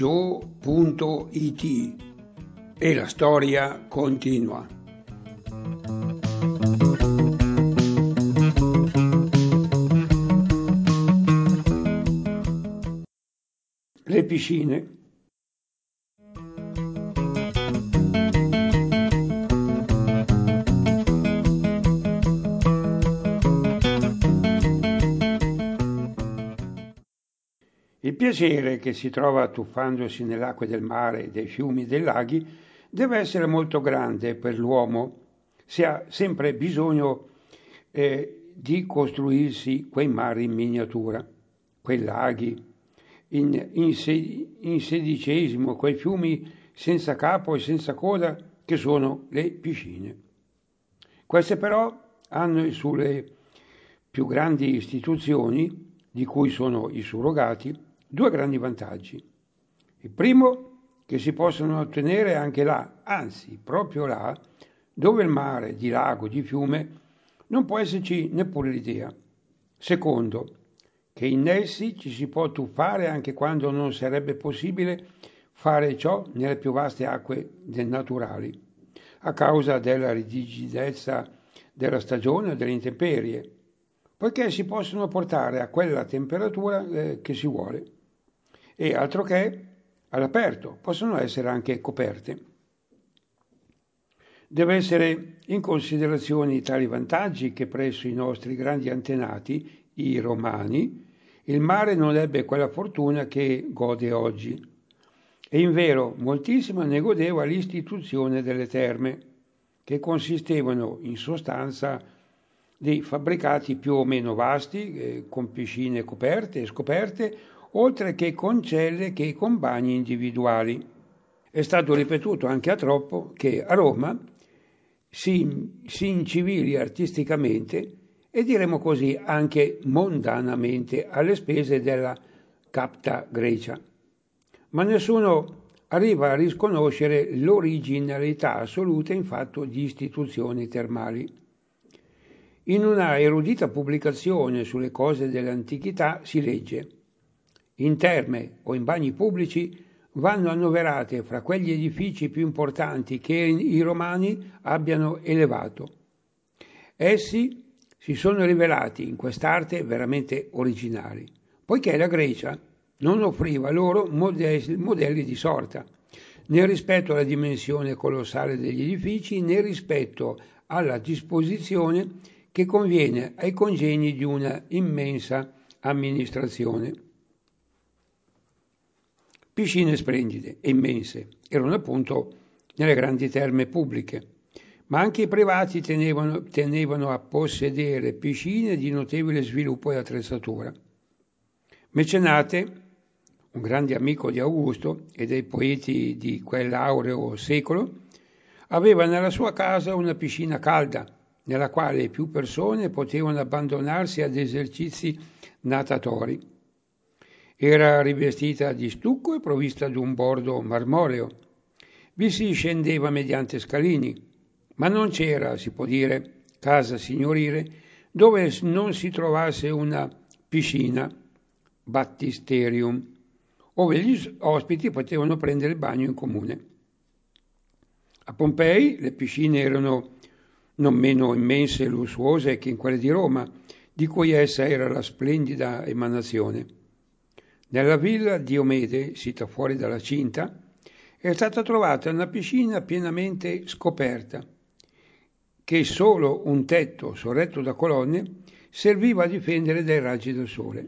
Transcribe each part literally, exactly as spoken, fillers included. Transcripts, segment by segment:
gio punto it e la storia continua. Le piscine. Il piacere che si trova tuffandosi nell'acqua del mare, dei fiumi e dei laghi deve essere molto grande per l'uomo, se ha sempre bisogno eh, di costruirsi quei mari in miniatura, quei laghi in, in, se, in sedicesimo, quei fiumi senza capo e senza coda che sono le piscine. Queste però hanno sulle più grandi istituzioni, di cui sono i surrogati, due grandi vantaggi. Il primo, che si possono ottenere anche là, anzi proprio là, dove il mare, di lago, di fiume, non può esserci neppure l'idea. Secondo, che in essi ci si può tuffare anche quando non sarebbe possibile fare ciò nelle più vaste acque naturali, a causa della rigidezza della stagione o delle intemperie, poiché si possono portare a quella temperatura eh, che si vuole. E altro che all'aperto, possono essere anche coperte. Deve essere in considerazione tali vantaggi che presso i nostri grandi antenati, i romani, il mare non ebbe quella fortuna che gode oggi. E invero moltissimo ne godeva l'istituzione delle terme, che consistevano in sostanza di fabbricati più o meno vasti, eh, con piscine coperte e scoperte, oltre che con celle che con bagni individuali. È stato ripetuto anche a troppo che a Roma si, si incivili artisticamente e diremo così anche mondanamente alle spese della capta Grecia. Ma nessuno arriva a risconoscere l'originalità assoluta in fatto di istituzioni termali. In una erudita pubblicazione sulle cose dell'antichità si legge: in terme o in bagni pubblici vanno annoverate fra quegli edifici più importanti che i romani abbiano elevato. Essi si sono rivelati in quest'arte veramente originali, poiché la Grecia non offriva loro modelli di sorta, né rispetto alla dimensione colossale degli edifici, né rispetto alla disposizione che conviene ai congegni di una immensa amministrazione. Piscine splendide e immense erano appunto nelle grandi terme pubbliche, ma anche i privati tenevano, tenevano a possedere piscine di notevole sviluppo e attrezzatura. Mecenate, un grande amico di Augusto e dei poeti di quell'aureo secolo, aveva nella sua casa una piscina calda, nella quale più persone potevano abbandonarsi ad esercizi natatori. Era rivestita di stucco e provvista di un bordo marmoreo. Vi si scendeva mediante scalini, ma non c'era, si può dire, casa signorile dove non si trovasse una piscina, battisterium, ove gli ospiti potevano prendere il bagno in comune. A Pompei le piscine erano non meno immense e lussuose che in quelle di Roma, di cui essa era la splendida emanazione. Nella villa Diomede, sita fuori dalla cinta, è stata trovata una piscina pienamente scoperta, che solo un tetto sorretto da colonne serviva a difendere dai raggi del sole.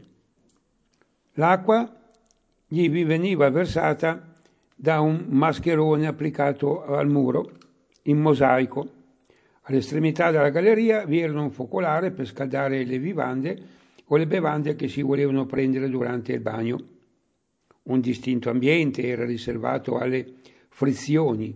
L'acqua gli veniva versata da un mascherone applicato al muro, in mosaico. All'estremità della galleria vi era un focolare per scaldare le vivande o le bevande che si volevano prendere durante il bagno. Un distinto ambiente era riservato alle frizioni,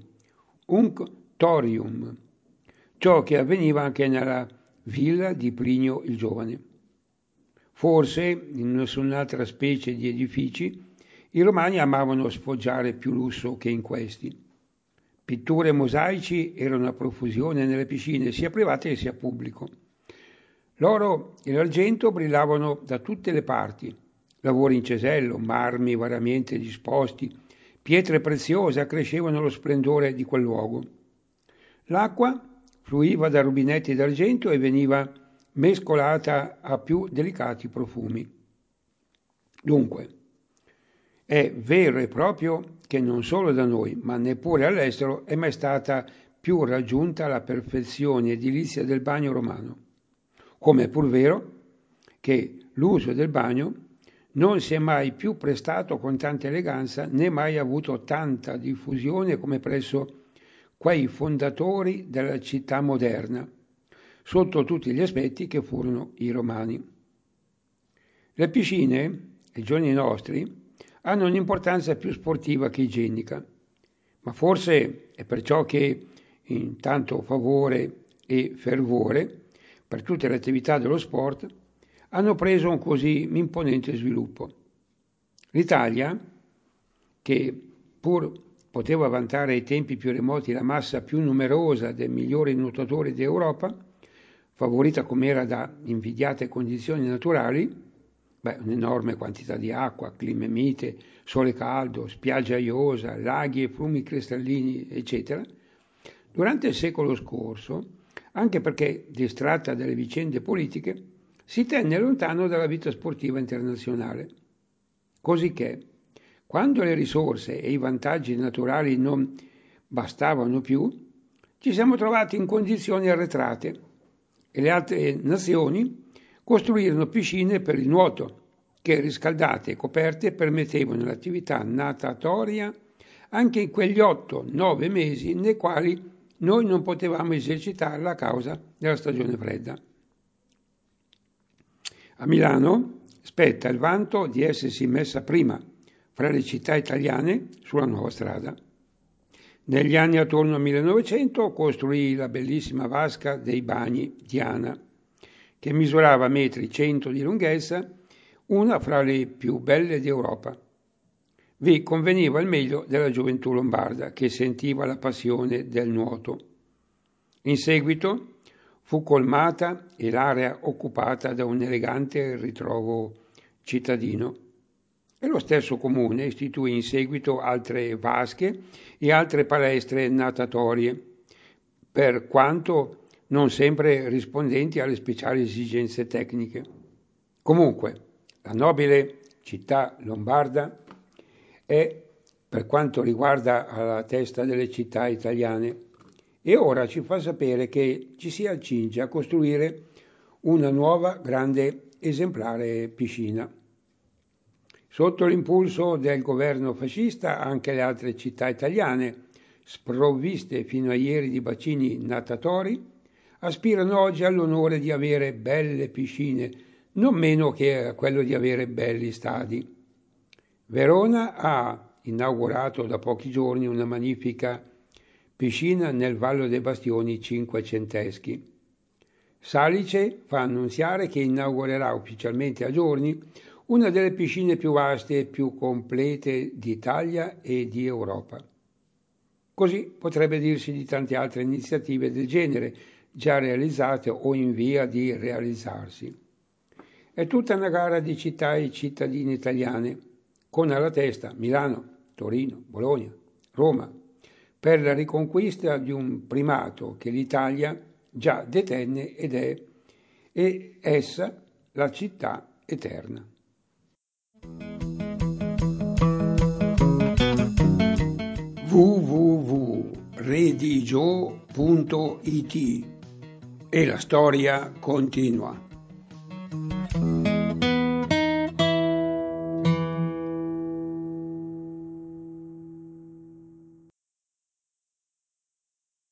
unctorium, ciò che avveniva anche nella villa di Plinio il Giovane. Forse, in nessun'altra specie di edifici, i romani amavano sfoggiare più lusso che in questi. Pitture e mosaici erano a profusione nelle piscine, sia private che sia pubblico. L'oro e l'argento brillavano da tutte le parti, lavori in cesello, marmi variamente disposti, pietre preziose accrescevano lo splendore di quel luogo. L'acqua fluiva da rubinetti d'argento e veniva mescolata a più delicati profumi. Dunque, è vero e proprio che non solo da noi, ma neppure all'estero, è mai stata più raggiunta la perfezione edilizia del bagno romano. Come è pur vero che l'uso del bagno non si è mai più prestato con tanta eleganza né mai avuto tanta diffusione come presso quei fondatori della città moderna, sotto tutti gli aspetti che furono i romani. Le piscine, ai giorni nostri, hanno un'importanza più sportiva che igienica, ma forse è per ciò che in tanto favore e fervore per tutte le attività dello sport hanno preso un così imponente sviluppo. L'Italia, che pur poteva vantare ai tempi più remoti la massa più numerosa dei migliori nuotatori d'Europa, favorita com'era da invidiate condizioni naturali, beh, un'enorme quantità di acqua, clima mite, sole caldo, spiaggia aiosa, laghi e fiumi cristallini, eccetera, durante il secolo scorso, anche perché distratta dalle vicende politiche, si tenne lontano dalla vita sportiva internazionale. Cosicché, quando le risorse e i vantaggi naturali non bastavano più, ci siamo trovati in condizioni arretrate e le altre nazioni costruirono piscine per il nuoto, che riscaldate e coperte permettevano l'attività natatoria anche in quegli otto nove mesi nei quali noi non potevamo esercitarla a causa della stagione fredda. A Milano spetta il vanto di essersi messa prima fra le città italiane sulla nuova strada. Negli anni attorno al millenovecento costruì la bellissima vasca dei bagni Diana, che misurava metri cento di lunghezza, una fra le più belle d'Europa. Vi conveniva il meglio della gioventù lombarda, che sentiva la passione del nuoto. In seguito fu colmata e l'area occupata da un elegante ritrovo cittadino. E lo stesso comune istituì in seguito altre vasche e altre palestre natatorie, per quanto non sempre rispondenti alle speciali esigenze tecniche. Comunque, la nobile città lombarda è, per quanto riguarda alla testa delle città italiane, e ora ci fa sapere che ci si accinge a costruire una nuova grande esemplare piscina. Sotto l'impulso del governo fascista anche le altre città italiane, sprovviste fino a ieri di bacini natatori, aspirano oggi all'onore di avere belle piscine, non meno che a quello di avere belli stadi. Verona ha inaugurato da pochi giorni una magnifica piscina nel Vallo dei Bastioni cinquecenteschi. Salice fa annunziare che inaugurerà ufficialmente a giorni una delle piscine più vaste e più complete d'Italia e di Europa. Così potrebbe dirsi di tante altre iniziative del genere, già realizzate o in via di realizzarsi. È tutta una gara di città e cittadine italiane, con alla testa Milano, Torino, Bologna, Roma, per la riconquista di un primato che l'Italia già detenne ed è, e essa la città eterna. w w w punto redigio punto it E la storia continua.